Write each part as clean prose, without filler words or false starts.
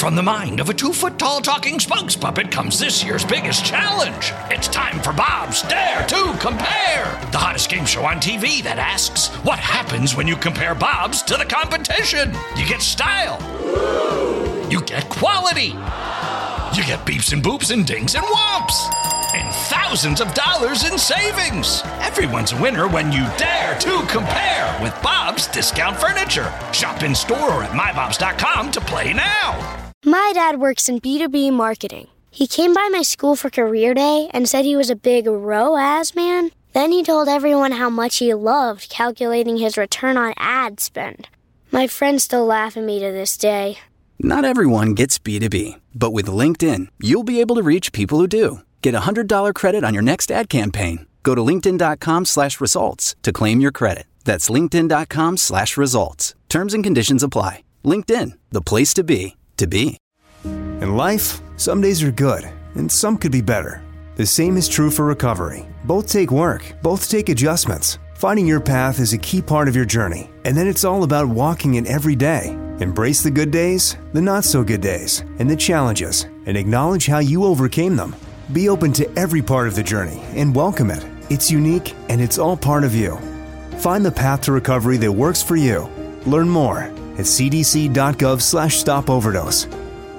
From the mind of a 2-foot-tall talking spokes puppet comes this year's biggest challenge. It's time for Bob's Dare to Compare, the hottest game show on TV that asks, what happens when you compare Bob's to the competition? You get style. You get quality. You get beeps and boops and dings and whomps. And thousands of dollars in savings. Everyone's a winner when you dare to compare with Bob's Discount Furniture. Shop in store or at mybobs.com to play now. My dad works in B2B marketing. He came by my school for career day and said he was a big ROAS man. Then he told everyone how much he loved calculating his return on ad spend. My friends still laugh at me to this day. Not everyone gets B2B, but with LinkedIn, you'll be able to reach people who do. Get a $100 credit on your next ad campaign. Go to linkedin.com/results to claim your credit. That's linkedin.com/results. Terms and conditions apply. LinkedIn, the place to be, to be. In life, some days are good, and some could be better. The same is true for recovery. Both take work, both take adjustments. Finding your path is a key part of your journey, and then it's all about walking it every day. Embrace the good days, the not-so-good days, and the challenges, and acknowledge how you overcame them. Be open to every part of the journey and welcome it. It's unique, and it's all part of you. Find the path to recovery that works for you. Learn more at cdc.gov/stopoverdose.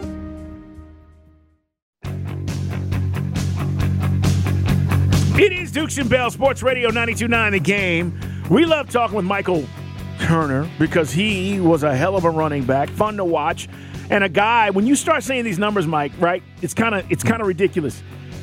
It is Dukes and Bell, Sports Radio 92.9 The Game. We love talking with Michael Turner because he was a hell of a running back, fun to watch, and a guy. When you start saying these numbers, Mike, right? It's kind of ridiculous.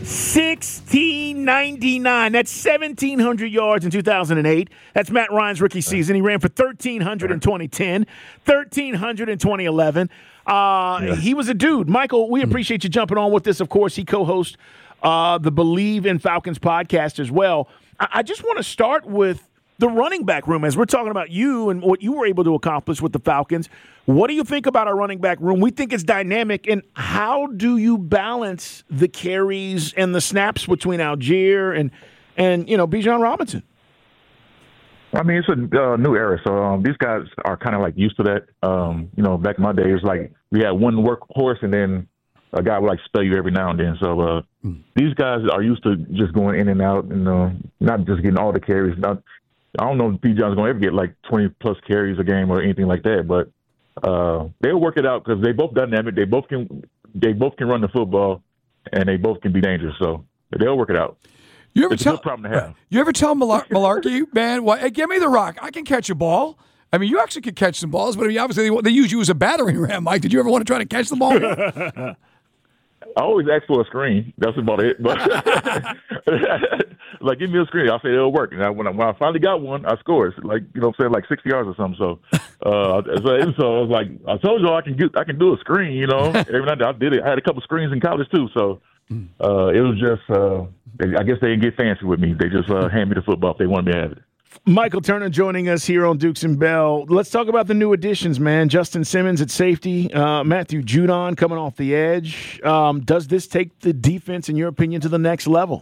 1699. That's 1,700 yards in 2008. That's Matt Ryan's rookie season. He ran for 1,300 in 2010, 1,300 in 2011. He was a dude. Michael, we appreciate you jumping on with us. Of course, he co-hosts the Believe in Falcons podcast as well. I just want to start with the running back room, as we're talking about you and what you were able to accomplish with the Falcons. What do you think about our running back room? We think it's dynamic, and how do you balance the carries and the snaps between Algier and Bijan Robinson? I mean, it's a new era, so these guys are kind of like used to that. Back in my day, it was like we had one workhorse, and then a guy would like spell you every now and then. So these guys are used to just going in and out, and not just getting all the carries. I don't know if Bijan's going to ever get like 20-plus carries a game or anything like that, but they'll work it out because they both dynamic. They both can run the football, and they both can be dangerous. So they'll work it out. It's a good problem to have. You ever tell Malarkey, man, hey, give me the rock. I can catch a ball. I mean, you actually could catch some balls, but I mean, obviously they use you as a battering ram, Mike. Did you ever want to try to catch the ball? I always ask for a screen. That's about it. But like, give me a screen. I'll say it'll work. And when I finally got one, I scored. Like, like 60 yards or something. So, so I was like, I told you I can do a screen. Every night I did it. I had a couple screens in college too. So it was just, I guess they didn't get fancy with me. They just hand me the football if they wanted me to have it. Michael Turner joining us here on Dukes and Bell. Let's talk about the new additions, man. Justin Simmons at safety, Matthew Judon coming off the edge. Does this take the defense, in your opinion, to the next level?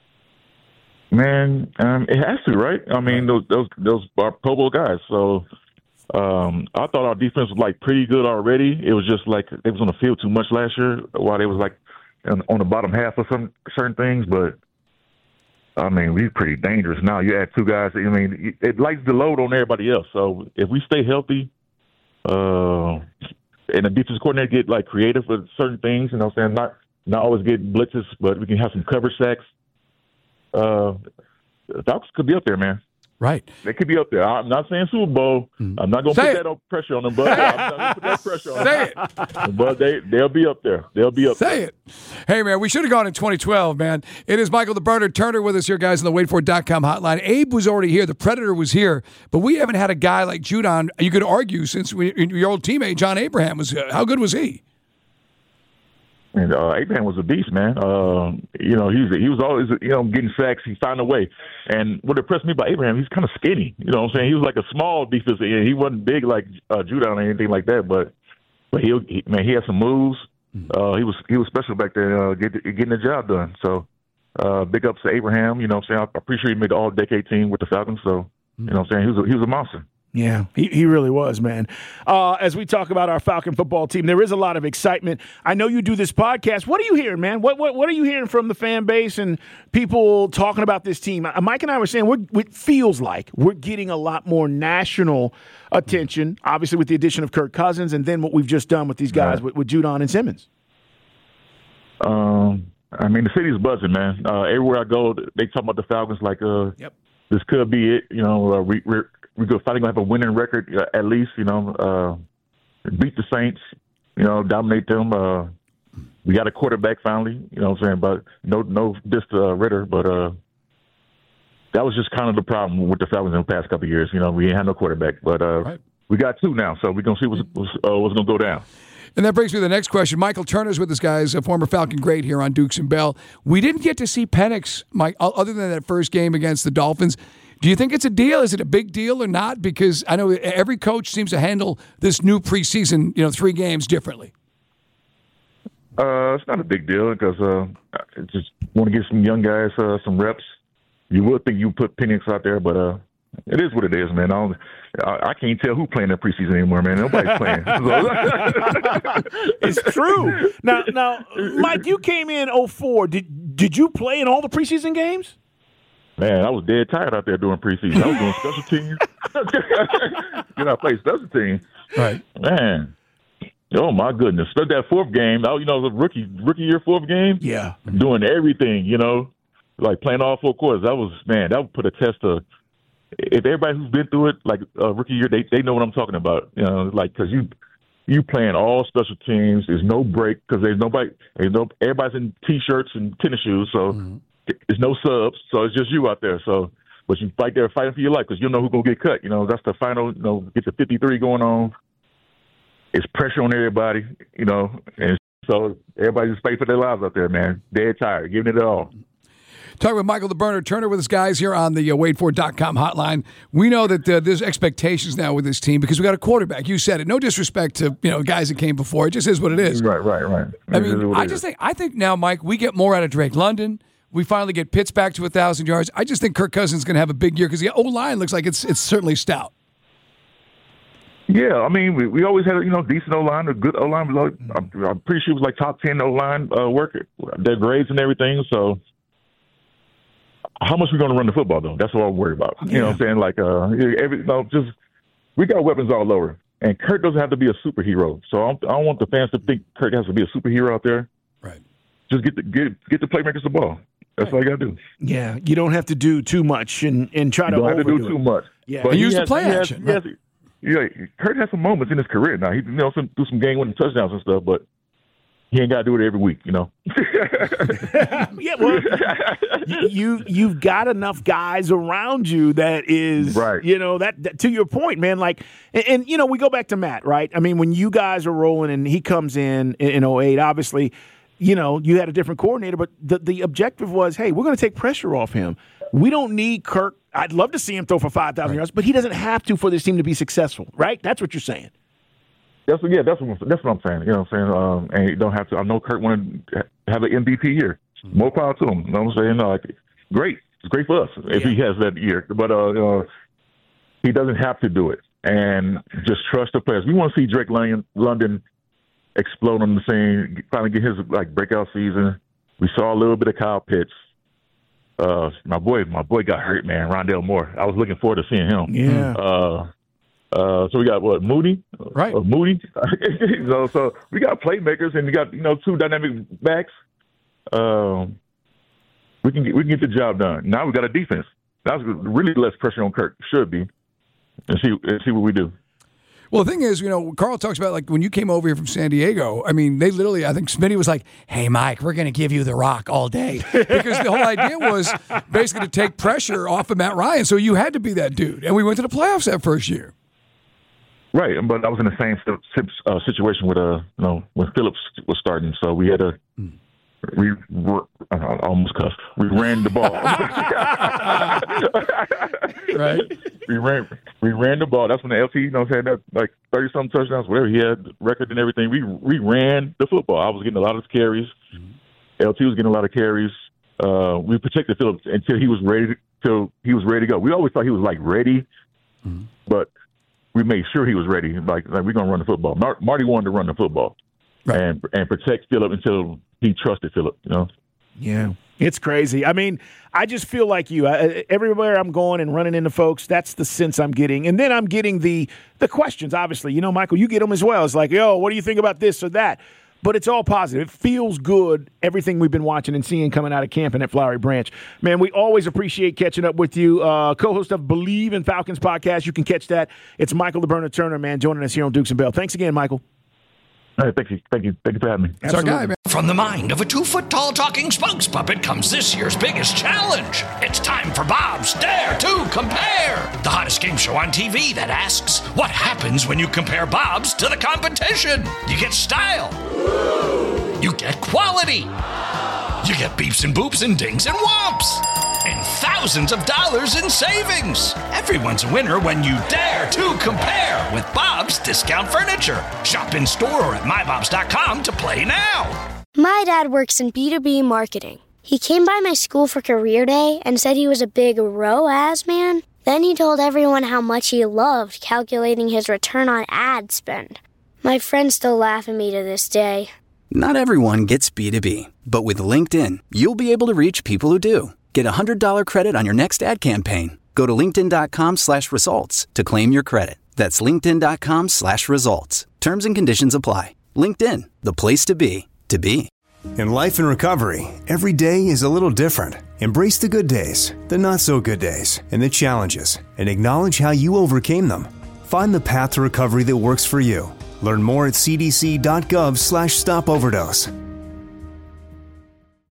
Man, it has to, right? I mean, those are Pro Bowl guys. So I thought our defense was like pretty good already. It was just like they was on the field too much last year, while they was like on the bottom half of some certain things, but. I mean, we're pretty dangerous now. You add two guys. I mean, it lightens the load on everybody else. So if we stay healthy, and the defense coordinator get like creative with certain things, not always get blitzes, but we can have some coverage sacks. The Falcons could be up there, man. Right. They could be up there. I'm not saying Super Bowl. I'm not going to put that pressure on them, but I'm not going to put that pressure on them. But they'll be up there. They'll be up there. Say it. Hey, man, we should have gone in 2012, man. It is Michael the Burner Turner with us here, guys, on the waitfor.com hotline. Abe was already here. The Predator was here. But we haven't had a guy like Judon, you could argue, since your old teammate, John Abraham, was. How good was he? And Abraham was a beast, man. He was always, getting sacks. He found a way. And what impressed me about Abraham, he's kind of skinny. You know what I'm saying? He was like a small defensive end. He wasn't big like Judon or anything like that. But he had some moves. He was special back there, getting the job done. So big ups to Abraham. You know what I'm saying? I'm pretty sure he made the All-Decade team with the Falcons. So you know what I'm saying? He was a monster. Yeah, he really was, man. As we talk about our Falcon football team, there is a lot of excitement. I know you do this podcast. What are you hearing, man? What are you hearing from the fan base and people talking about this team? Mike and I were saying it feels like we're getting a lot more national attention, obviously with the addition of Kirk Cousins and then what we've just done with these guys with Judon and Simmons. I mean, the city's buzzing, man. Everywhere I go, they talk about the Falcons like, this could be it. You know, we're finally going to have a winning record, at least, you know, beat the Saints, you know, dominate them. We got a quarterback finally, you know what I'm saying? But no diss to Ritter, but that was just kind of the problem with the Falcons in the past couple of years. You know, we ain't had no quarterback, but we got two now, so we're going to see what's going to go down. And that brings me to the next question. Michael Turner's with us, guys, a former Falcon great here on Dukes and Bell. We didn't get to see Penix, Mike, other than that first game against the Dolphins. Do you think it's a deal? Is it a big deal or not? Because I know every coach seems to handle this new preseason, 3 games differently. It's not a big deal because I just want to give some young guys some reps. You would think you put Penix out there, but it is what it is, man. I can't tell who playing in preseason anymore, man. Nobody's playing. It's true. Now, Mike, you came in 2004. Did you play in all the preseason games? Man, I was dead tired out there doing preseason. I was doing special teams. I played special teams. Right. Man. Oh, my goodness. But that fourth game, the rookie year fourth game. Yeah. Doing everything, like playing all 4 quarters. That would put a test of, if everybody who's been through it, like rookie year, they know what I'm talking about. Because you playing all special teams. There's no break because everybody's in T-shirts and tennis shoes, so there's no subs. So it's just you out there. So, but you fight there fighting for your life because you know who's going to get cut. That's the final, get the 53 going on. It's pressure on everybody, and so everybody just fight for their lives out there, man. Dead tired, giving it all. Talking with Michael the Burner Turner with us, guys, here on the WadeFord.com hotline. We know that there's expectations now with this team because we got a quarterback. You said it. No disrespect to guys that came before. It just is what it is. Right. I think now, Mike, we get more out of Drake London. We finally get Pitts back to 1,000 yards. I just think Kirk Cousins is going to have a big year because the O-line looks like it's certainly stout. Yeah, I mean, we always had a decent O-line, a good O-line. I'm pretty sure it was like top 10 O-line worker, their grades and everything. So how much we going to run the football, though? That's what I'm worried about. You know what I'm saying? Like, we got weapons all over. And Kirk doesn't have to be a superhero. So I don't want the fans to think Kirk has to be a superhero out there. Right. Just get the playmakers the ball. That's all you got to do. Yeah, you don't have to do too much and try to overdo it. You don't have to do too much. Yeah, but use the play action. Kurt has some moments in his career now. He do some game-winning touchdowns and stuff, but he ain't got to do it every week, Yeah, well, you've got enough guys around you that is, right. That to your point, man. Like, and we go back to Matt, right? I mean, when you guys are rolling and he comes in 2008, obviously, you had a different coordinator, but the objective was, hey, we're going to take pressure off him. We don't need Kirk. I'd love to see him throw for 5,000 yards, but he doesn't have to for this team to be successful, right? That's what you're saying. That's what I'm saying. You know what I'm saying? And you don't have to. I know Kirk wanted to have an MVP year. More power to him. You know what I'm saying? Great. It's great for us if he has that year. But he doesn't have to do it. And just trust the players. We want to see Drake London explode on the scene, finally get his breakout season. We saw a little bit of Kyle Pitts. My boy got hurt, man. Rondale Moore. I was looking forward to seeing him. Yeah. So we got Moody, right? Moody. so we got playmakers, and we got 2 dynamic backs. We can get the job done. Now we got a defense. That's really less pressure on Kirk. Should be, and see what we do. Well, the thing is, Carl talks about like when you came over here from San Diego. I mean, they literally, I think Smitty was like, "Hey, Mike, we're going to give you the rock all day," because the whole idea was basically to take pressure off of Matt Ryan. So you had to be that dude, and we went to the playoffs that first year. Right, but I was in the same situation with when Phillips was starting, so we had to. I almost cussed. We ran the ball. Right. We ran the ball. That's when the LT, had that 30-something touchdowns, whatever he had, record and everything. We ran the football. I was getting a lot of carries. LT was getting a lot of carries. We protected Phillips until he was ready to go. We always thought he was ready, but we made sure he was ready. Like we're going to run the football. Marty wanted to run the football and protect Phillip until he trusted Phillip, you know? Yeah. It's crazy. I mean, I just feel like you. Everywhere I'm going and running into folks, that's the sense I'm getting. And then I'm getting the questions, obviously. You know, Michael, you get them as well. It's like, yo, what do you think about this or that? But it's all positive. It feels good, everything we've been watching and seeing coming out of camp and at Flowery Branch. Man, we always appreciate catching up with you. Co-host of Believe in Falcons podcast. You can catch that. It's Michael the Burner Turner, man, joining us here on Dukes and Bell. Thanks again, Michael. All right, thank you for having me. That's our guy, man. From the mind of a 2-foot-tall talking spokes puppet comes this year's biggest challenge. It's time for Bob's Dare to Compare, the hottest game show on TV that asks, what happens when you compare Bob's to the competition? You get style. You get quality. You get beeps and boops and dings and whomps. And thousands of dollars in savings. Everyone's a winner when you dare to compare with Bob's Discount Furniture. Shop in store or at mybobs.com to play now. My dad works in B2B marketing. He came by my school for career day and said he was a big ROAS man. Then he told everyone how much he loved calculating his return on ad spend. My friends still laugh at me to this day. Not everyone gets B2B, but with LinkedIn, you'll be able to reach people who do. Get a $100 credit on your next ad campaign. Go to linkedin.com/results to claim your credit. That's linkedin.com/results. Terms and conditions apply. LinkedIn, the place to be, to be. In life and recovery, every day is a little different. Embrace the good days, the not so good days, and the challenges, and acknowledge how you overcame them. Find the path to recovery that works for you. Learn more at cdc.gov/stopoverdose.